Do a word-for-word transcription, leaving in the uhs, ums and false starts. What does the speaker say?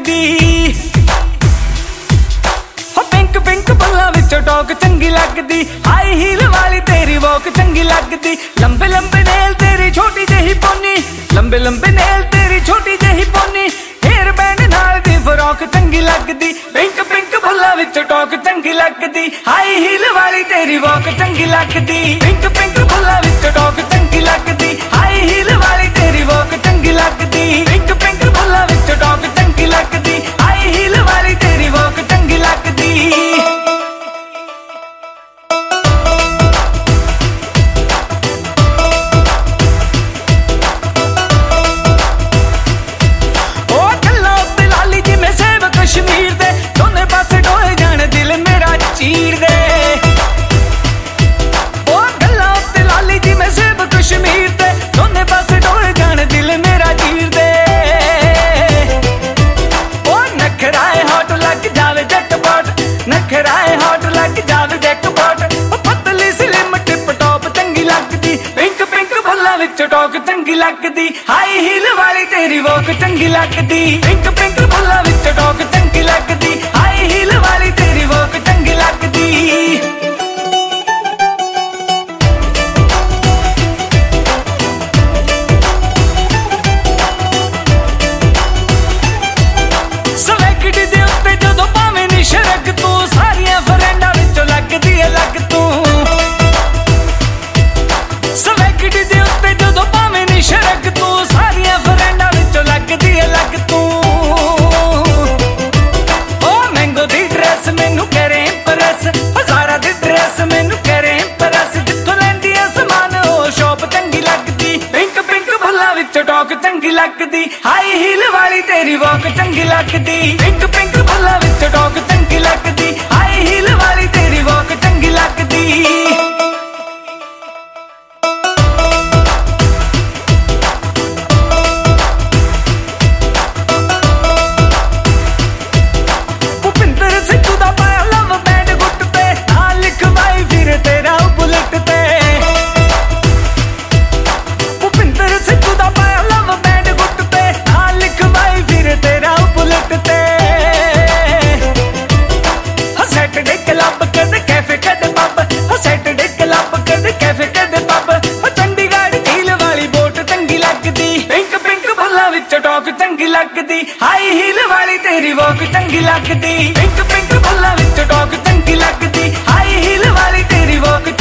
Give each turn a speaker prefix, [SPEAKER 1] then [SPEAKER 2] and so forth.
[SPEAKER 1] लगदी। हो pink pink बुल्लां विचों टॉक चंगी लगदी। हाई हील वाली तेरी वॉक चंगी लगदी। लंबे लंबे नेल तेरी छोटी जही पोनी, लंबे लंबे नेल तेरी छोटी जही पोनी। हेयर बैंड नाल दी फ्रॉक चंगी लगदी। पिंक पिंक बुल्लां विचों टॉक चंगी लगदी। हाई हील वाली तेरी वॉक चंगी लगदी। पिंक पिंक बुल्लां विचों टॉक चंगी लगदी। हाई हील वाली तेरी वॉक चंगी लगदी। पिंक पिंक बुल्लां विचों टॉक चंगी लगदी। हाई हील वाली तेरी वॉक चंगी लगदी। कश्मीर दे दोने पासे डोए जाने दिल मेरा चीर दे। ओ गल्लां उत्ते लाली जी मैं सेब कश्मीर दे दोने पासे डोए जाने दिल मेरा चीर दे। ओ नखराए हॉट लग जावे जैकपॉट, नखराए हॉट लग जावे जैकपॉट। ओ पतली स्लिम टिप टॉप चंगी लगदी। पिंक पिंक बुल्लां विच टॉक चंगी लगदी। हाई हील वाली तेरी वॉक चंगी लगदी। पिंक पिंक बुल्लां विच टॉक चंगी लगदी। हाई हील वाली तेरी वॉक चंगी लगदी। सवैगड़ी दे उत्ते जदों पावें नी शरक तू, सारियां फ्रेंडां विचों लगदी ऐ लग तू। सवैगड़ी दे उत्ते जदों पावें नी शरक तू, सारियां फ्रेंडां विचों लगदी ऐ लग तू। ओ मैंगो दी ड्रेस मैनू करे इंप्रेस, हजारा दी ड्रेस मैनू करे इंप्रेस। जिथों लैंदी ऐ समान ओ शॉप चंगी लगदी। पिंक पिंक बुल्लां विचों टॉक चंगी लगदी। हाई हील वाली तेरी वॉक चंगी लगदी। पिंक पिंक बुल्लां विचों टॉक चंगी लगदी। हाई हील वाली तेरी वॉक चंगी लगदी। टॉक चंगी लगदी। हाई हील वाली तेरी वॉक चंगी लगदी। पिंक पिंक बुल्लां विच टॉक चंगी लगदी। हाई हील वाली तेरी वॉक